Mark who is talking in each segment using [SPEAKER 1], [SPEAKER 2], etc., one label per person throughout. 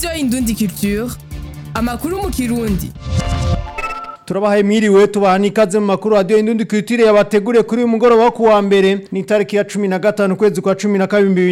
[SPEAKER 1] Radio Indundi Culture, amakuru mu Kirundi.
[SPEAKER 2] Turabahaye mwiriwe tubahani ikaze mu makuru Radio Indundi Culture yabateguriye kuri uyu mugoroba wo kuwa mbere ni tariki ya 15 kwezi kwa 12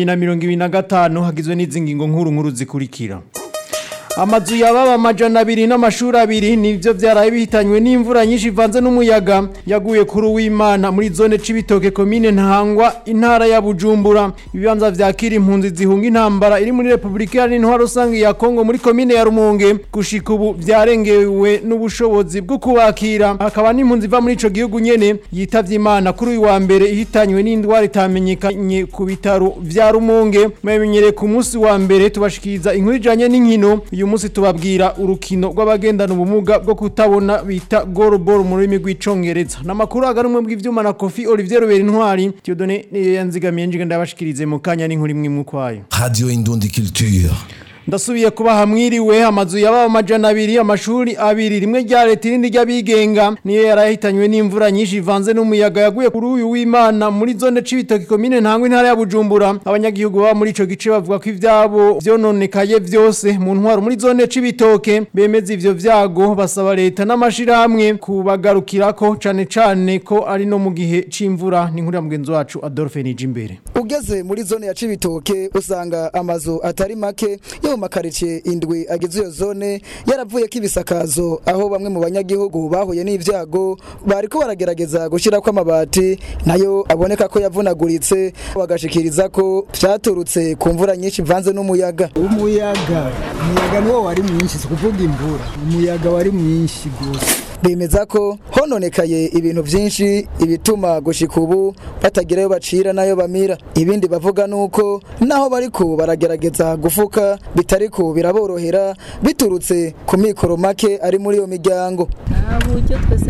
[SPEAKER 2] 2025 hagizwe n'izi ngingo nkuru zikurikira. Amazu yababa amajana 2 n'amashuri 2 nivyo vyaraye bihitanywe n'imvura nyinshi ivanze n'umuyaga yaguye kuri uw'Imana muri zone Cibitoke commune Ntahangwa intara ya Bujumbura. Ibibanza vyakira impunzi zihunga intambara iri muri Republika y'Intwaro rusange ya Kongo muri commune ya Rumonge gushika ubu vyarengewe n'ubushobozi bwo kubakira. Hakaba n'impunzi iva muri ico gihugu nyene yitavye Imana kuri uyu wa mbere ihitanywe n'indwara itamenyekanye ku bitaro vya Rumonge. Mwemenyere ku munsi wa mbere tubashikiriza inkuru ijanye n'inkino. Uyu munsi tubabwira urukino rw'abagendana ubumuga bwo kutabona bita goalball mu rurimi rw'icongereza. Namakuru agarumwe bw'ivyuma na Kofi Olivier Robert Intwari Tiyodone yanzigamiye njye ndabashikirize mu kanya n'inkuru imwe mukwayo.
[SPEAKER 3] Radio Indundi Culture.
[SPEAKER 2] Ndasubiye kuba hamwiriwe amazu yababa amajana 2 amashuri 2 rimwe rya leta irindi ry'abigenga niyo yarahitanywe n'imvura nyinshi ivanze n'umuyaga yaguye kuri uyu w'Imana muri zone Cibitoke commune Ntahangwa intara ya Bujumbura. Abanyagihugu baba muri ico gice bavuga ko ivyabo vyononekaye vyose mu ntwaro muri zone Cibitoke bemeza ivyo vyago basaba leta n'amashirahamwe kubagarukirako cane ko ari no mu gihe c'imvura. Ni nkuru ya mugenzi wacu Adolphe Nijimbere.
[SPEAKER 4] Ugeze muri zone ya Cibitoke usanga amazu atari make yo makarice indwi agize iyo zone yaravuye kibisakazo aho bamwe mu banyagihugu bahuye n'ivyago bariko baragerageza gushira kwa amabati nayo aboneka ko yavunaguritse bagashikiriza ko vyaturutse ku mvura nyinshi ivanze n'umuyaga.
[SPEAKER 5] Umuyaga niwo wari mwinshi kuvuga imvura umuyaga wari mwinshi gose.
[SPEAKER 4] Bemeza ko hononekaye ibintu vyinshi ibituma gushika ubu batagirayo bacira nayo bamira. Ibindi bavuga nuko naho bariko baragerageza gufuka bitariko biraborohera biturutse ku mikoro make ari muri iyo miryango.
[SPEAKER 6] Buryo twese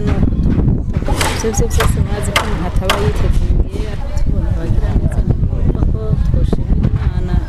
[SPEAKER 6] n'ibyo byose mwazi ko hataba yiteguye tubona bagira neza ko twoshimira Imana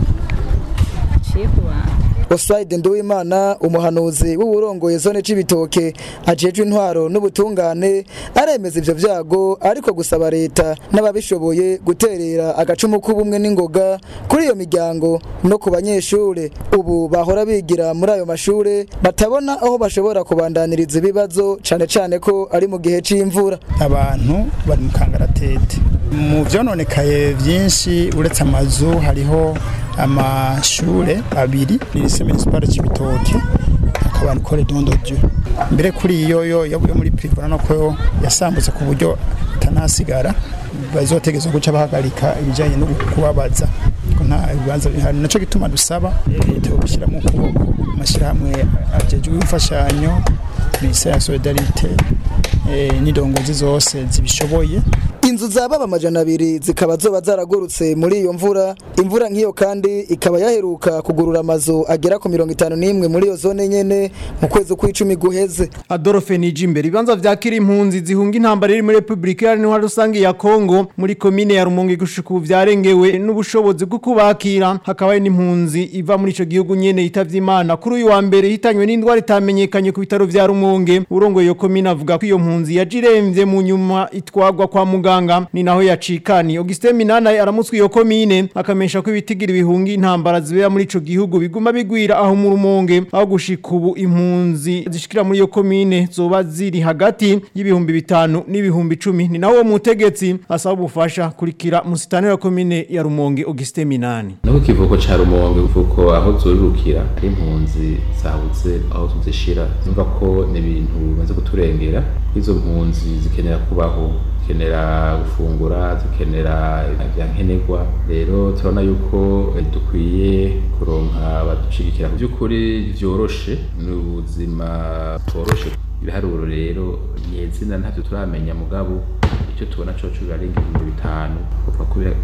[SPEAKER 6] aciye ku bantu.
[SPEAKER 4] Oswald Nduwimana umuhanuzi w'uburongoye zone Cibitoke ajejwe intwaro n'ubutungane aremeza ivyo vyago ariko gusaba leta n'ababishoboye guterera agacumu k'ubumwe n'ingoga kuri iyo miryango no ku banyeshure ubu bahora bigira muri ayo mashure batabona aho bashobora kubandaniriza ibibazo cane ko ari mu gihe c'imvura.
[SPEAKER 5] Abantu bari mu kangaratete mu vyononekaye vyinshi uretse amazu hariho amashure 2 ni municipal Cibitoke akaba nikore dondo Dieu mbere kuri iyo yavuye muri privé nako yasambutse ku buryo tanasigara bazotegezwa guca bahagarika ibijanye no kubabaza ko nta bibanza bihari naco gituma dusaba leta gushyira mu kuboko amashirahamwe ajejwe imfashanyo ministère ya solidarité n'indongozi zose zibishoboye.
[SPEAKER 4] Inzu zababa amajana 2 zikaba zoba zaragurutse muri iyo imvura nk'iyo kandi ikaba yaheruka kugurura amazu agera ku 51 muri iyo zone nyene mu kwezi kw'icumi guheze.
[SPEAKER 2] Adolphe Nijimbere ibibanza vyakira impunzi zihunga intambara iri muri Republika y'Intwaro rusange ya Kongo muri commune ya Rumonge gushika ubu vyarengewe n'ubushobozi bwo kubakira. Hakaba n'impunzi iva muri ico gihugu nyene yitavye Imana kuri uyu wa mbere hitanywe n'indwara itamenyekanye ku bitaro vya Rumonge. Urongoye iyo commune avuga ko iyo mpunzi yajiremvye mu nyuma itwagwa kwa muganga ni naho yacikani. Augustin Minana aramutswe iyo commune akamesha ko ibitigira ibihungi intambara zibera muri ico gihugu biguma bigwira aho mu Rumonge aho gushika ubu impunzi zishikira muri iyo commune zoba ziri hagati y'ibihumbi 5 n'ibihumbi 10. Ni naho mutegetsi asaba ubufasha kurikira musitani wa commune ya Rumonge Augustin Minani.
[SPEAKER 7] Nako kivuko ca Rumonge uvuko aho zorurukira impunzi zabuze aho tuzishira numva ko ni ibintu baze kuturengera izo mpunzi zikenera kubaho zikenera gufungura zikenera ibyankenerwa rero turabona yuko dukwiye kuronka badushigikira by'ukuri vyoroshe n'ubuzima tworoshe ibiharuro rero nyezina ntavyo turamenya mugabo icyo tubona cyo birarenga 5,000 kuva kuri 5,000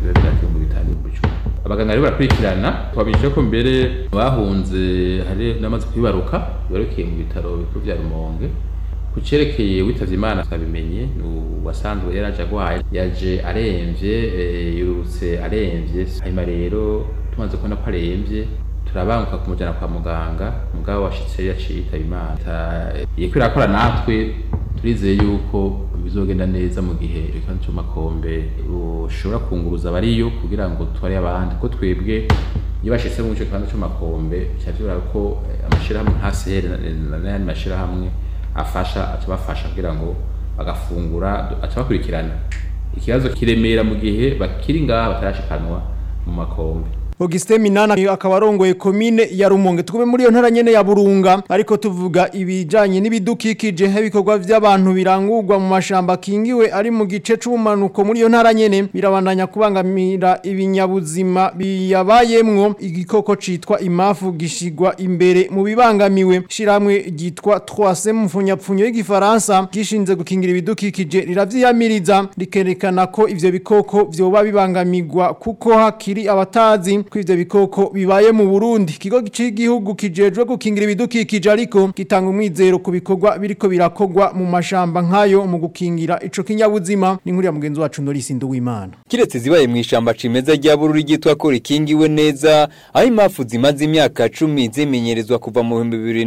[SPEAKER 7] abaganga rero barakurikirana twabishije ko mbere bahunze hari namaze kwibaruka barukiye mu bitaro bikuru vya Rumonge kucerekeye witavye Imana twabimenye wasanzwe yaraje agwaye yaje aremvye yurutse aremvye hanyuma rero tumaze kubona ko aremvye turabanguka kumujana kwa muganga mugabo washitse yaciye yitaba Imana yekwirakora natwe turizeye yuko bizogenda neza mu gihe ikibazo cy'amakombe ushobora kunguruza bariyo kugira ngo twari abandi ko twebwe iyo bashitse mu cyo kibanza cy'amakombe cyavura ko amashirahamwe hasihere n'ayandi mashirahamwe bafasha kugira ngo bagafungura bakurikirana ikibazo kiremera mu gihe bakiri ngaha batarashikanwa mu makombe.
[SPEAKER 2] Augustin Minana akaba arongoye komine ya Rumonge. Tukube muri iyo ntara nyene ya Burunga ariko tuvuga ibijanye n'ibidukikije ibikorwa by'abantu birangurwa mu mashamba kingiwe ari mu gice c'ubumanuko muri iyo ntara nyene birabandanya kubangamira ibinyabuzima biyabayemwo. Igikoko citwa imafu gishigwa imbere mu bibangamiwe. Shiramwe gitwa 3C mu mfunyapfunyo y'igifaransa gishinze gukingira ibidukikije riravyiyamiriza rikerekana ko ivyo bikoko vyoba bibangamirwa kuko hakiri abatazi ko ivyo bikoko bibaye mu Burundi. Ikigo cy'igihugu kijejwe gukingira ibidukikije ariko gitanga umwizero ku bikorwa biriko birakogwa mu mashamba nkayo mu gukingira ico kinyabuzima. Ni nkuru ya mugenzi wacu Norisi Nduwimana.
[SPEAKER 8] Kiretse zibaye mu ishamba cimeza rya Bururi gitwa ko rikingiwe neza, aho imafu zimaze imyaka 10 zimenyerezwa kuva mu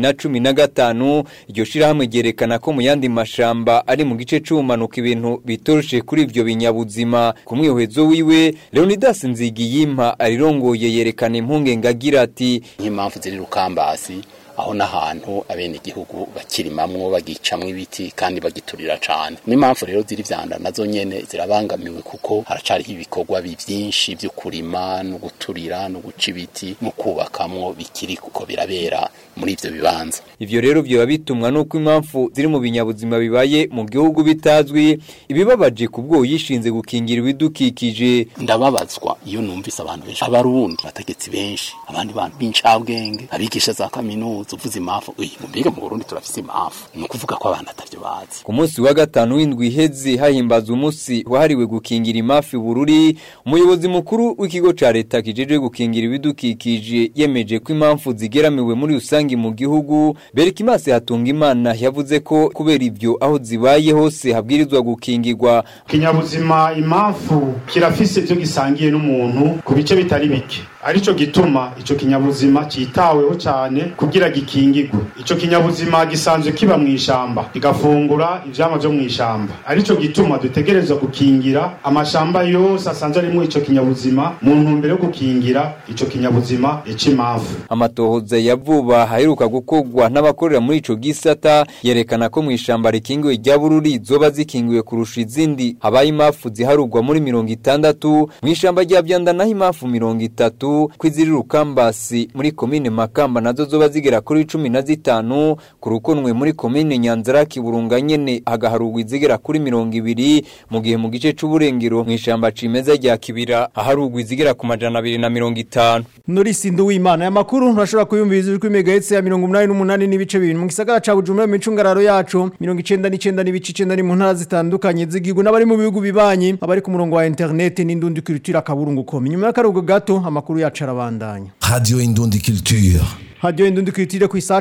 [SPEAKER 8] 2015. Iryo shirahamwe ryerekana ko mu yandi mashamba ari mu gice c'umanuka ibintu bitoroshe kuri ivyo binyabuzima. Ku mwihezo wiwe Leonidas Nzigiyimpa arirongo yerekana impungenge agira ati
[SPEAKER 9] nk'impamvu ziri Rukambasi aho nahantu abene igihugu bakirimamwo bagicamwe ibiti kandi bagiturira cyane. N'impamvu rero ziri vyanda nazo nyene zirabangamiwe kuko haracari ibikorwa byinshi byo kurima no guturira no guca ibiti mu kubakamwo bikiri kuko birabera muri ivyo bibanza.
[SPEAKER 8] Ivyo rero byo bitumwa nuko impamvu ziri mu binyabuzima bibaye mu gihugu bitazwi ibibabaje kubwo yishinze gukingira ibidukikije.
[SPEAKER 9] Ndababazwa iyo numvise abantu benshi abarundi bategetse benshi abandi bantu b'incabwenge abigisha za kaminuza uvuze imafu mbega mu Burundi turafise imafu no kuvuga ko abantu atavyo bazi.
[SPEAKER 8] Ku munsi wa gatanu w'indwi iheze hahimbaza umunsi wahariwe gukingira imafu Bururi, umuyobozi mukuru w'ikigo ca leta kijeje gukingira ibidukikije yemeje ko impamvu zigeramiwe muri usangi mu gihugu. Berikimase Hatungimana yavuze ko kubera ivyo aho zibaye hose habwirizwa gukingirwa.
[SPEAKER 10] Kinyabuzima imafu kirafise ivyo gisangiye n'umuntu ku bice bitari bike, arico gituma ico kinyabuzima citaweho cyane kugira gikingirwe. Ico kinyabuzima gisanzwe kiba mu ishamba kigafungura ivyama byo mu ishamba, arico gituma dutegerezwa gukingira amashamba yose asanzwe ari mu ico kinyabuzima mu ntumbero yo gukingira ico kinyabuzima ecimafu.
[SPEAKER 8] Amatohoza yavuba haheruka gukogwa n'abakorera muri ico gisata yerekana ko mu ishamba rikingiwe rya Bururi zoba zikingiwe kurusha izindi. Habaye imafu ziharugwa muri 60, mu ishamba rya Byanda naho imafu 30, kwiziri Rukambasi muri komine Makamba nazo zoba zigera kuri 15, ku Rukonwe muri komine Nyanzaraki Burunga nyene hagaharugwa izigera kuri 20, mu gihe mu gice c'uburengero mu ishamba cimeza rya Kibira haharugwa izigera ku 250.
[SPEAKER 2] Norisi Nduwimana ya makuru urashobora kuyumviriza kuri megahertz ya 88 n'ibice 2 mu gisagara ca Bujumbura mu micungararo yacu 99 n'ibice 9 mu ntara zitandukanye zigirwa n'abari mu bihugu bibanye abari ku murongo wa internet n'indundi culture akaburungu.com. Nyuma y'akarugo gato amakuru yacu arabandanya.
[SPEAKER 3] Radio Indundi Culture.
[SPEAKER 2] Radio Indundi Culture ku isaa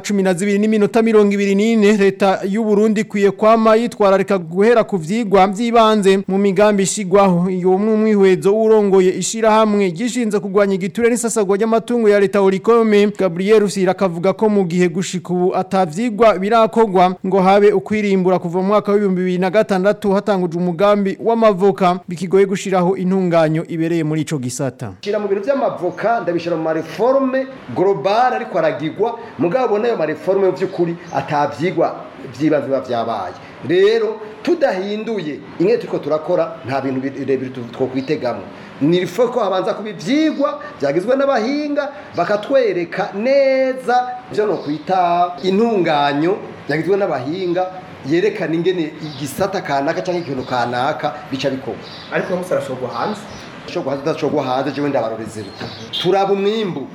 [SPEAKER 2] 12:24 leta y'u Burundi kwiye kwama yitwararika guhera ku vyigwa by'ibanze mu migambi ishigwaho. Iyo mwihwezo urongoye ishira hamwe gishinze kugwanya igiture n'isasagwa ry'amatungo ya leta Orikome Gabriel Rusira akavuga ko mu gihe gushika ubu atavyigwa birakogwa ngo habe ukwirimbura kuva mu mwaka wa 2006 hatanguje umugambi w'amavoka bikigoye gushiraho intunganyo ibereye muri ico gisata.
[SPEAKER 11] Shira mu bintu by'amavoka ndabishira mu reforme global ariko aragirwa mugabo nayo reforme by'ukuri atavyigwa vyibanze bavyabaye. Rero tudahinduye inge turiko turakora nta bintu birebire twokwitegamo. Nirifo ko abanza kubivyigwa byagizwe n'abahinga bakatwereka neza byo no kwita intunganyo byagizwe n'abahinga yerekana ingene igisata kanaka canke ikintu kanaka bica bikorwa.
[SPEAKER 12] Ariko musarashogwa hanze
[SPEAKER 11] shogwa hanze je wenda baroreze turaba umwimbu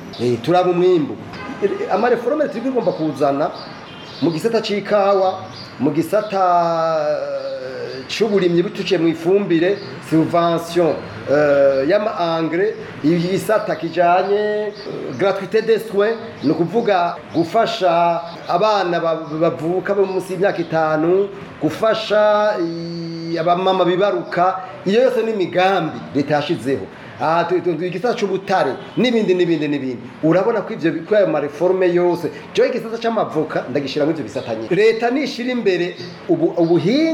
[SPEAKER 11] amareforme tugomba kuzana mu gisata c'ikawa mu gisata c'uburimyi bituciye mu ifumbire subvention y'ama engrais igisata kijanye gratuité des soins no kuvuga gufasha abana bavuka bo munsi y'imyaka 5 gufasha abamama bibaruka iyo yose ni migambi leta yashizeho igisata c'ubutare n'ibindi urabona ko ivyo bikwaye ama reforme yose cyo igisata c'amavoka ndagishira mu ivyo bisatanye leta nishira imbere ubuhinga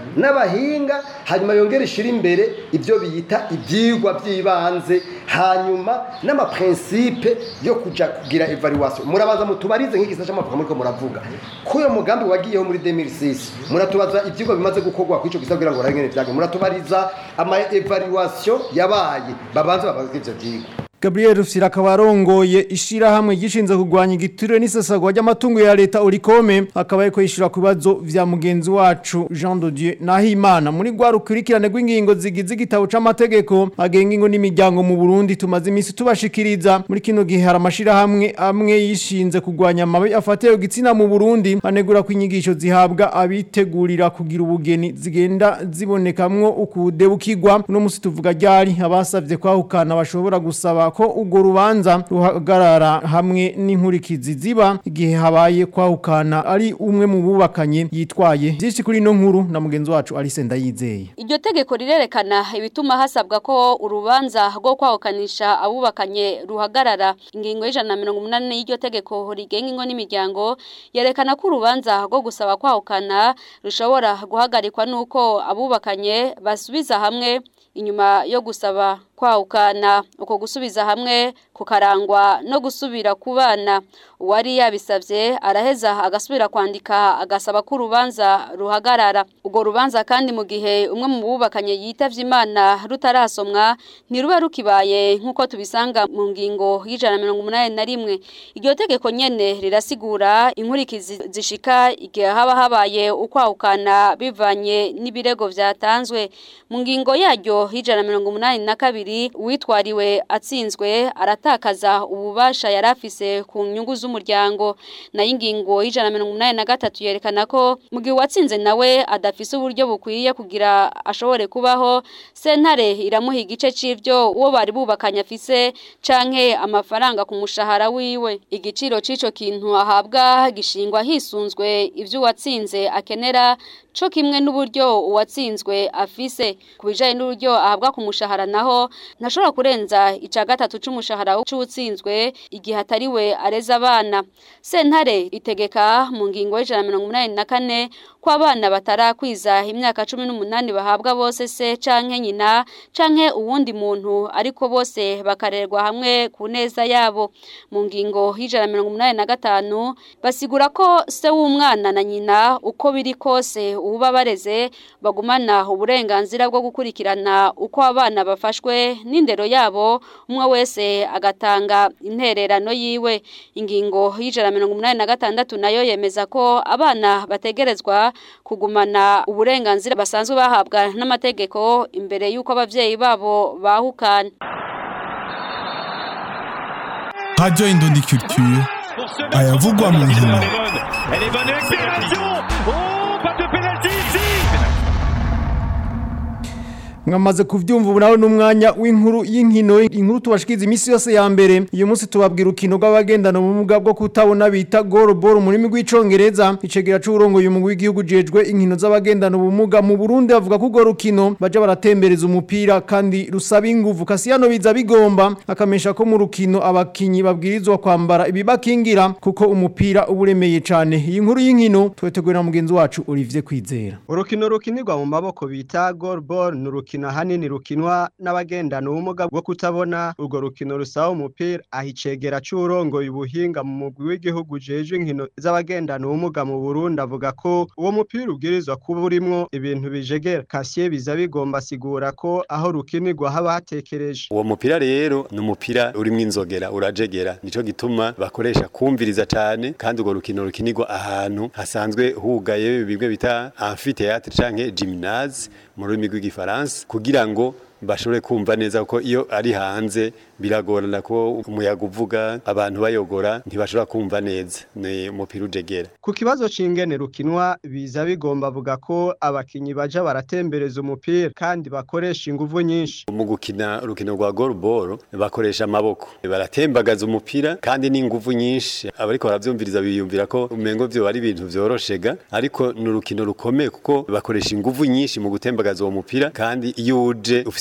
[SPEAKER 11] n'abahinga hanyuma yongera ishira imbere ibyo biyita ibyigwa by'ibanze hanyuma n'amaprincipe yo kuja kugira evaluation murabaza mutubarize nk'ikisa cy'amavuka muri ko muravuga ko uyo mugambi wagiyeho muri 2006 muratubaza ibyigwa bimaze gukorwa kwico gisabwira ngo rangene byage muratubariza ama evaluation yabaye babanze babaza ivyo byigwa.
[SPEAKER 2] Gabriel Rufyira akaba arongoye ishirahamwe gishinze kurwanya igiturire n'isesagwa ry'amatungo ya leta Urikome akaba ariko yishura ku bibazo vya mugenzi wacu Jean de Dieu Nahimana muri gwarukurikirane rw'ingingo zigize igitabo c'amategeko agenga ingo n'imiryango mu Burundi tumaze imisi tubashikiriza muri kino gihe hari amashirahamwe amwe yishinze kurwanya amabi afatiye gitsina mu Burundi anegura ko inyigisho zihabwa abitegurira kugira ubugeni zigenda zibonekamwo ukudebukirwa uno musi tuvuga ryari abasavye kwahukana bashobora gusaba ko ugo rubanza ruhagarara hamwe n'inkurikizi ziba igihe habaye kwahukana ari umwe mu bubakanye yitwaye byinshi kuri no nkuru na mugenzi wacu Alice Ndayizeye.
[SPEAKER 12] Iryo tegeko rirerekana ibituma hasabwa ko urubanza rwo kwahukanisha abubakanye ruhagarara. Ingingo y'180 y'iryo tegeko rigenga ingo n'imiryango yerekana ko urubanza rwo gusaba kwahukana rushobora guhagarikwa nuko abubakanye basubiza hamwe inyuma yo gusaba kwahukana. Uko gusubiza hamwe kukarangwa no gusubira kubana. Uwari yabisavye araheza agasubira kwandika agasaba ko urubanza ruhagarara. Ugo rubanza kandi mu gihe umwe mu bubakanye yitavye Imana rutarasomwa ntiruba rukibaye nkuko tubisanga mu ngingo y'181. Iryo tegeko nyene rirasigura inkurikizi zishika igihe haba habaye ukwahukana bivanye n'ibirego vyatanzwe. Mu ngingo yaryo y'182 uwitwariwe atsinzwe aratakaza ububasha yarafise ku nyungu z'umuryango. Na ingingo y'183 yerekana ko mu gihe watsinze nawe adafise uburyo bukwiye kugira ashobore kubaho sentare iramuha igice c'ivyo uwo bari bubakanya afise canke amafaranga ku mushahara wiwe. Igiciro c'ico kintu ahabwa gishingwa hisunzwe ivyo watsinze akenera co kimwe n'uburyo uwatsinzwe afise. Kubijanye n'uburyo ahabwa ku mushahara naho ntashobora kurenza ica gatatu c'umushahara w'utsinzwe igihe atariwe areza abana. Sentare itegeka mu ngingo y'184 ko abana batarakwiza imyaka 18 bahabwa bose se canke nyina canke uwundi muntu ariko bose bakarerwa hamwe ku neza yabo. Mu ngingo y'185 basigura ko se w'umwana na nyina uko biri kose uba bareze bagumana uburenganzira bwo gukurikirana uko abana bafashwe n'indero yabo umwe wese agatanga intererano yiwe. Ingingo y'186 nayo yemeza ko abana bategerezwa kugumana uburenganzira basanzwe bahabwa n'amategeko imbere yuko abavyeyi babo bahukana.
[SPEAKER 3] Radio Indundi Culture ayavugwa mu nkino.
[SPEAKER 2] Mwamaze kuvyumva ubu nawe n'umwanya w'inkuru y'inkino inkuru tubashikiza imisi yose ya mbere. Iyo munsi tubabwira ukino rw'abagendana ubumuga bwo kutabona bita goalball mu rurimi rw'icongereza. Icegera c'urongo uyu mugwi w'igihugu jejwe inkino z'abagendana ubumuga mu Burundi avuga ko urwo rukino baje baratembereza umupira kandi rusaba inguvu. Kasiyano biza bigomba akamesha ko mu rukino abakinyi babwirizwa kwambara ibibakingira kuko umupira uburemeye cane. Iyi nkuru y'inkino twetegurira mugenzi wacu Olivier Kwizera.
[SPEAKER 13] Urukino rukinirwa mu maboko bita goalball n'urukino hanini rukinwa n'abagendana ubumuga bwo kutabona. Urwo rukino rusaba umupira ahicegera c'urongo ubuhinga mu mugwi w'igihugu jeje inkino z'abagendana ubumuga mu Burundi avuga ko uwo mupira ubwirizwa kuba urimwo ibintu bijegera. Kasiye biza bigomba sigura ko aho rukinirwa haba hatekereje.
[SPEAKER 14] Uwo mupira rero n'umupira urimwo inzogera urajegera, nico gituma bakoresha kumviriza cane kandi urwo rukino rukinirwa ahantu hasanzwe hugaye bimwe bita amphithéâtre canke gymnase mu rurimi rw'igifaransa kugira ngo bashobore kumva neza ko iyo ari hanze biragorana ko umuyaga uvuga abantu bayogora ntibashobora kumva neza ni umupira ujegera.
[SPEAKER 13] Ku kibazo c'ingene rukinwa biza bigomba avuga ko abakinyi baja baratembereza umupira kandi bakoresha inguvu nyinshi.
[SPEAKER 14] Mu gukina urukino rwa goalball bakoresha amaboko baratembagaza umupira kandi n'inguvu nyinshi. Abariko baravyumviriza biyumvira ko umengo vyo ari ibintu vyoroshega ariko n'urukino rukomeye kuko bakoresha inguvu nyinshi mu gutembagaza uwo mupira kandi iyo uje ufise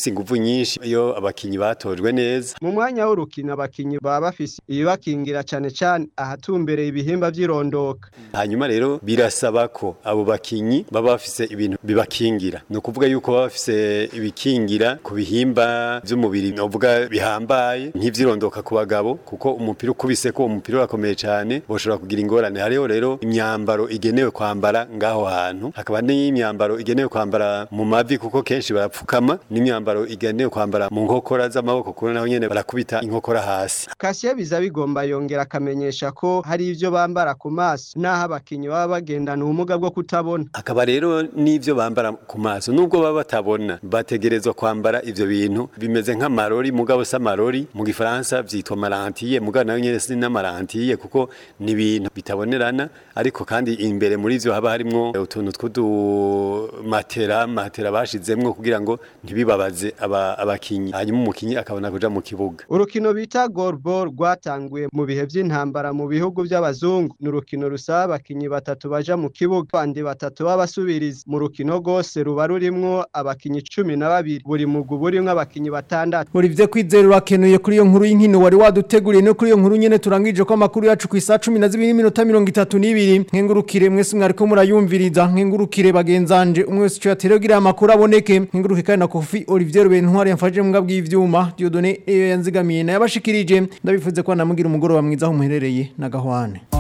[SPEAKER 14] rufise inguvu nyinshi iyo abakinyi batojwe neza.
[SPEAKER 13] Mu mwanya w'urukino abakinyi baba bafise ibibakingira cane cane ahatumbereye ibihimba vy'irondoka.
[SPEAKER 14] Hanyuma rero birasaba ko abo bakinyi baba bafise ibintu bibakingira. No kuvuga yuko baba bafise ibikingira ku bihimba vy'umubiri novuga bihambaye nk'ivyirondoka ku bagabo kuko umupira ukubise ko umupira urakomeye cyane boshobora kugira ingorane. Hariho rero imyambaro igenewe kwambara ngaho hantu, hakaba n'imyambaro igenewe kwambara mu mavi kuko kenshi barapfukama, n'imyambaro igenewe kwambara mu nkokora z'amaboko kuko naho nyene barakubita inkokora hasi.
[SPEAKER 13] Kasiye biza bigomba yongera akamenyesha ko hari ivyo bambara ku maso naho abakinyi baba bagendana ubumuga bwo kutabona.
[SPEAKER 14] Akaba rero n'ivyo bambara ku maso nubwo baba batabona bategerezwa kwambara ivyo bintu bimeze nk'amarori mugabo s'amarori, mu gifaransa vyitwa marantiye mugabo nayo nyene si n'amarantiye kuko ni ibintu bitabonerana, ariko kandi imbere muri ivyo haba harimwo utuntu matera bashizemwo kugira ngo ntibibabaze abakinyi, hanyuma umukinyi akabona kuja mu kibuga.
[SPEAKER 13] Urukino bita goalball rwatanguye mu bihe vy'intambara mu bihugu by'abazungu. Ni urukino rusaba abakinyi batatu baja mu kibuga bandi batatu b'abasubirizi. Mu rukino rwose ruba rurimwo abakinyi 12, buri mugwi burimwo abakinyi 6.
[SPEAKER 2] Olivier Kwizera urakenuye kuri iyo nkuru y'inkino wari waduteguriye no kuri iyo nkuru nyene turangije ko amakuru yacu ku isa 12:32. Nkengurukire mwese mwariko murayumviriza, nkengurukire bagenzanje umwe wese cyo yateregira amakuru aboneke, nkenguruke kandi na Kofi Olivier Rubentwari yamfaje mu ngabwi y'ivyuma, Dieudonné yanzigamiye na yabashikirije. Ndabifuze ko namugira umugoroba mwiza aho muherereye na Gahwane.